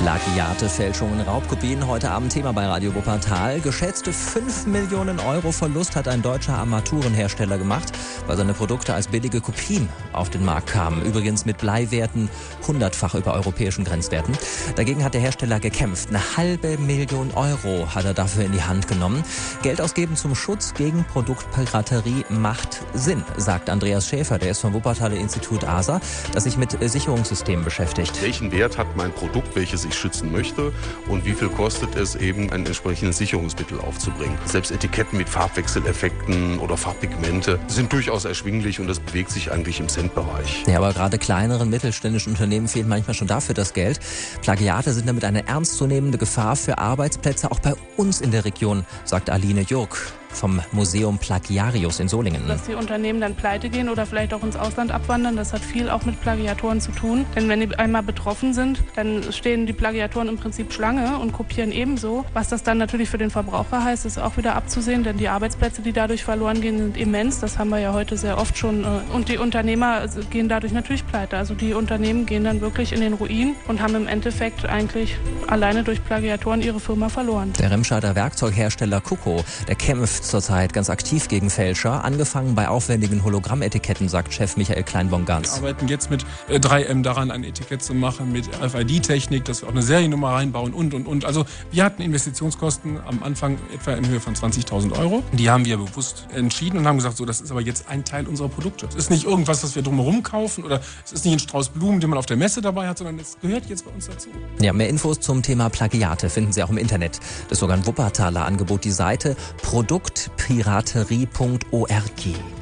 Plagiate, Fälschungen, Raubkopien, heute Abend Thema bei Radio Wuppertal. Geschätzte 5 Millionen Euro Verlust hat ein deutscher Armaturenhersteller gemacht, weil seine Produkte als billige Kopien auf den Markt kamen. Übrigens mit Bleiwerten 100-fach über europäischen Grenzwerten. Dagegen hat der Hersteller gekämpft. 500.000 Euro hat er dafür in die Hand genommen. Geld ausgeben zum Schutz gegen Produktpiraterie macht Sinn, sagt Andreas Schäfer, der ist vom Wuppertaler Institut ASA, das sich mit Sicherungssystemen beschäftigt. Welchen Wert hat mein Produkt, welches ich schützen möchte, und wie viel kostet es eben, ein entsprechendes Sicherungsmittel aufzubringen? Selbst Etiketten mit Farbwechseleffekten oder Farbpigmente sind durchaus erschwinglich und das bewegt sich eigentlich im Centbereich. Ja, aber gerade kleineren mittelständischen Unternehmen fehlt manchmal schon dafür das Geld. Plagiate sind damit eine ernstzunehmende Gefahr für Arbeitsplätze, auch bei uns in der Region, sagt Aline Jurk vom Museum Plagiarius in Solingen. Dass die Unternehmen dann pleite gehen oder vielleicht auch ins Ausland abwandern, das hat viel auch mit Plagiatoren zu tun. Denn wenn die einmal betroffen sind, dann stehen die Plagiatoren im Prinzip Schlange und kopieren ebenso. Was das dann natürlich für den Verbraucher heißt, ist auch wieder abzusehen, denn die Arbeitsplätze, die dadurch verloren gehen, sind immens. Das haben wir ja heute sehr oft schon. Und die Unternehmer gehen dadurch natürlich pleite. Also die Unternehmen gehen dann wirklich in den Ruin und haben im Endeffekt eigentlich alleine durch Plagiatoren ihre Firma verloren. Der Remscheider Werkzeughersteller Kuko, der kämpft zurzeit ganz aktiv gegen Fälscher, angefangen bei aufwendigen Hologrammetiketten, sagt Chef Michael Kleinbaum-Ganz. Wir arbeiten jetzt mit 3M daran, ein Etikett zu machen, mit RFID-Technik, dass wir auch eine Seriennummer reinbauen und. Also wir hatten Investitionskosten am Anfang etwa in Höhe von 20.000 Euro. Die haben wir bewusst entschieden und haben gesagt, so, das ist aber jetzt ein Teil unserer Produkte. Es ist nicht irgendwas, was wir drumherum kaufen, oder es ist nicht ein Strauß Blumen, den man auf der Messe dabei hat, sondern es gehört jetzt bei uns dazu. Ja, mehr Infos zum Thema Plagiate finden Sie auch im Internet. Das ist sogar ein Wuppertaler Angebot, die Seite produktpiraterie.org.